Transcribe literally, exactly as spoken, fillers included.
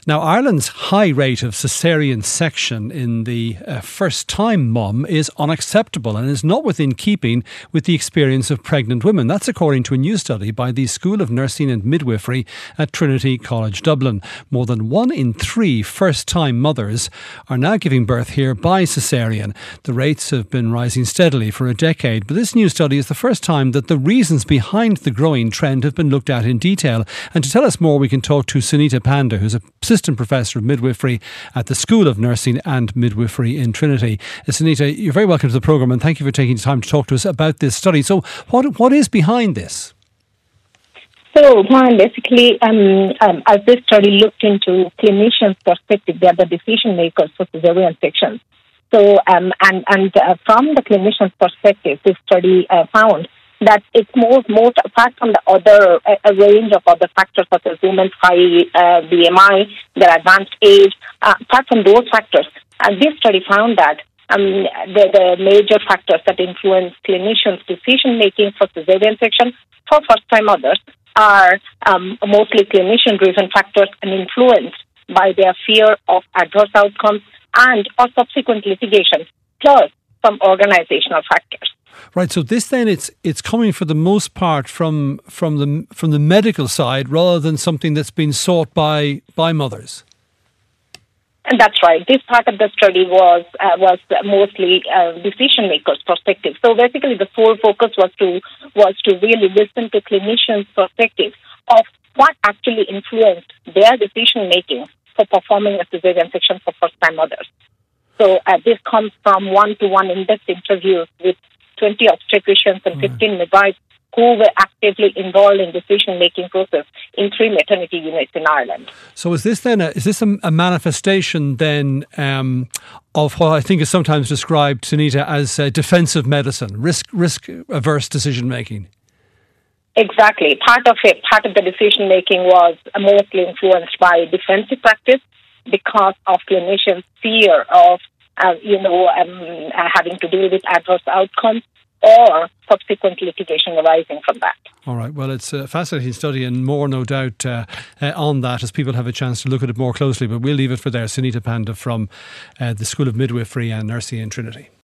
Now, Ireland's high rate of caesarean section in the uh, first-time mum is unacceptable and is not within keeping with the experience of pregnant women. That's according to a new study by the School of Nursing and Midwifery at Trinity College Dublin. More than one in three first-time mothers are now giving birth here by caesarean. The rates have been rising steadily for a decade, but this new study is the first time that the reasons behind the growing trend have been looked at in detail. And to tell us more, we can talk to Sunita Panda, who's a Assistant Professor of Midwifery at the School of Nursing and Midwifery in Trinity. Uh, Sunita, you're very welcome to the programme and thank you for taking the time to talk to us about this study. So what what is behind this? So, Brian, basically, um, um, as this study looked into clinicians' perspective, they are the decision makers for cesarean sections. So, um, and, and uh, from the clinician's perspective, this study uh, found that it's more, more apart from the other, a, a range of other factors such as women's high uh, B M I, their advanced age, uh, apart from those factors, and this study found that um, the, the major factors that influence clinicians' decision-making for cesarean section for first-time mothers are um, mostly clinician-driven factors and influenced by their fear of adverse outcomes and or subsequent litigation, plus some organizational factors. Right, so this then it's it's coming for the most part from from the from the medical side rather than something that's been sought by by mothers. And that's right. This part of the study was uh, was mostly uh, decision makers' perspective. So basically, the full focus was to was to really listen to clinicians' perspective of what actually influenced their decision making for performing a cesarean section for first-time mothers. So uh, this comes from one-to-one in-depth interviews with twenty obstetricians and fifteen midwives who were actively involved in decision-making process in three maternity units in Ireland. So is this then a, is this a, a manifestation then um, of what I think is sometimes described, Sunita, as uh, defensive medicine, risk risk averse decision-making? Exactly. Part of it, part of the decision-making was mostly influenced by defensive practice because of clinicians' fear of Uh, you know, um, uh, having to deal with adverse outcomes or subsequent litigation arising from that. All right. Well, it's a fascinating study and more, no doubt, uh, uh, on that as people have a chance to look at it more closely. But we'll leave it for there. Sunita Panda from uh, the School of Midwifery and Nursing in Trinity.